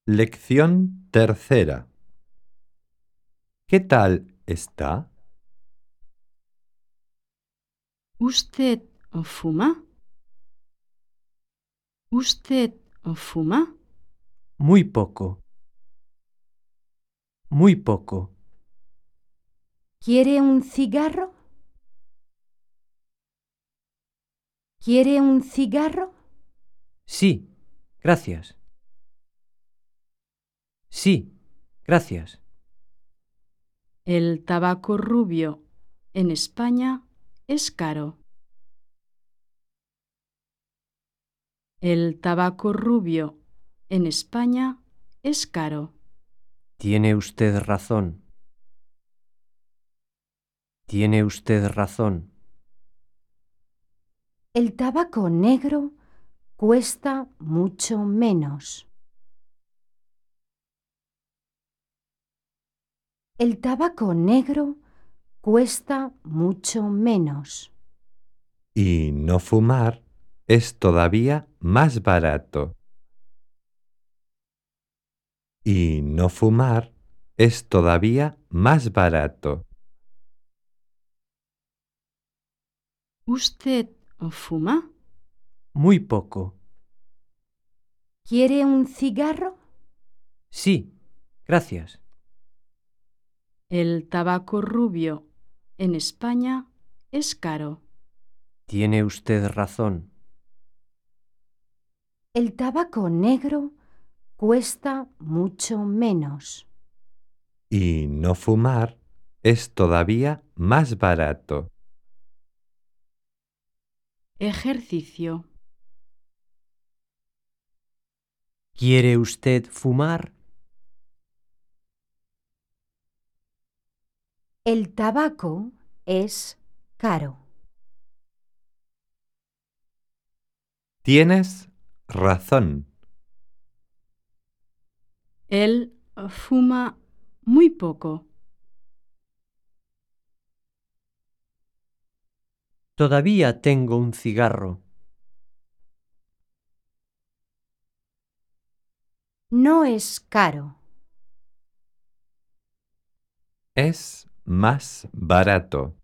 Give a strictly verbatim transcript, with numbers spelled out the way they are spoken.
Lección tercera. ¿Qué tal está? ¿Usted fuma? ¿Usted fuma? Muy poco, muy poco. ¿Quiere un cigarro? ¿Quiere un cigarro? Sí, gracias. Sí, gracias. El tabaco rubio en España es caro. El tabaco rubio en España es caro. Tiene usted razón. Tiene usted razón. El tabaco negro cuesta mucho menos. El tabaco negro cuesta mucho menos. Y no fumar es todavía más barato. Y no fumar es todavía más barato. ¿Usted fuma? Muy poco. ¿Quiere un cigarro? Sí, gracias. El tabaco rubio en España es caro. Tiene usted razón. El tabaco negro cuesta mucho menos. Y no fumar es todavía más barato. Ejercicio. ¿Quiere usted fumar? El tabaco es caro. Tienes razón. Él fuma muy poco. Todavía tengo un cigarro. No es caro. Es más barato.